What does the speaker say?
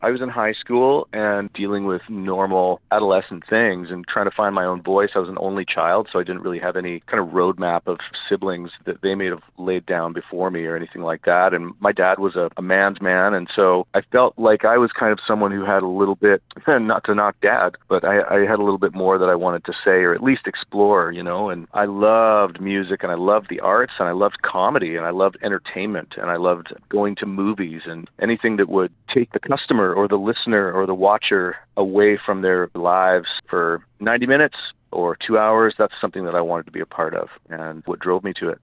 I was in high school and dealing with normal adolescent things and trying to find my own voice. I was an only child, so I didn't really have any kind of roadmap of siblings that they may have laid down before me or anything like that. And my dad was a man's man, and so I felt like I was kind of someone who had a little bit, not to knock dad, but I had a little bit more that I wanted to say or at least explore, and I loved music and I loved the arts and I loved comedy and I loved entertainment and I loved going to movies and anything that would take the customer or the listener or the watcher away from their lives for 90 minutes or 2 hours. That's something that I wanted to be a part of and what drove me to it.